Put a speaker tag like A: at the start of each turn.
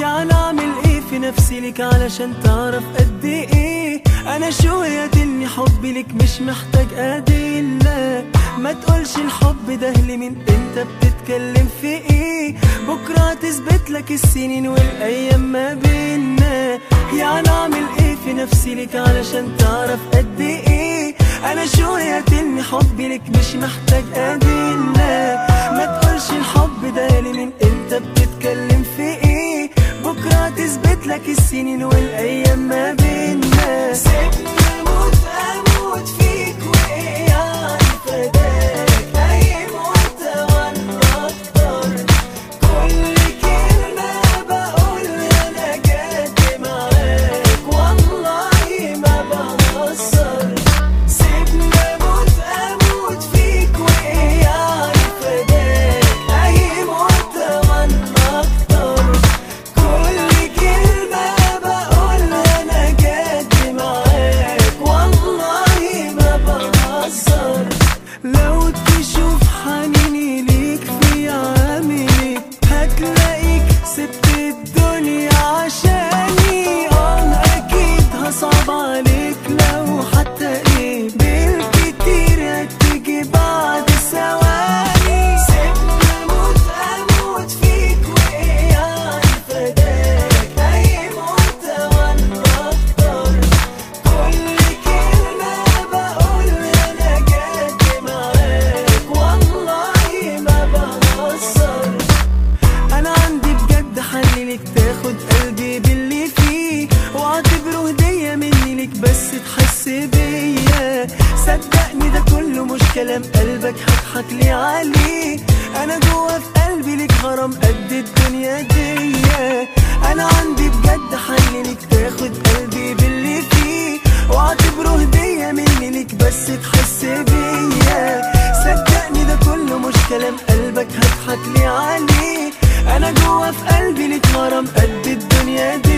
A: يعني اعمل ايه في نفسي لك علشان تعرف قد ايه انا شو يدلني حبي لك مش محتاج ادله. ما تقولش الحب ده لمين، انت بتتكلم في ايه؟ بكره تثبت لك السنين والايام ما بينا. يعني اعمل ايه في نفسي لك علشان تعرف قد ايه انا شو يدلني حبي لك مش محتاج ادله. ما تقولش الحب ده لمين، انت بتتكلم في ايه؟ بكره تثبت لك السنين والايام ما بينا. سيبني اموت اموت فيك وايه يعني فداك اي موت وانا اكتر. كل كلمه بقولها انا جد معاك والله ما بهزر. سيبني اموت اموت فيك وايه يعني فداك اي موت وانا اكتر. كل كلمه بقولها انا جد معاك والله ما بهزر. لو تشوف حنيني ليك في عاملك هتلاقيك سبت الدنيا عشاني. اكيد هصعب عليك لو حتى ايه بالكتير هتيجي بعد ثواني. سيبني اموت اموت فيك وايه يعني فداك اي موت وانا اكتر. كل كلمه بقولها انا جد معاك والله ما بهزر. انا عندي بجد حل لك تاخد قلبي باللي فيه واعتبره هديه مني لك بس تحس بيا. صدقني ده كله مش كلام قلبك هضحك لي عليه. انا جوا في قلبي لك غرام قد الدنيا دي. انا عندي بجد حل لك تاخد قلبي باللي فيه واعتبره هديه مني لك بس تحس بيا. صدقني ده كله مش كلام قلبك هضحك لي عليه. انا جوا في قلبي لك غرام قد الدنيا دي.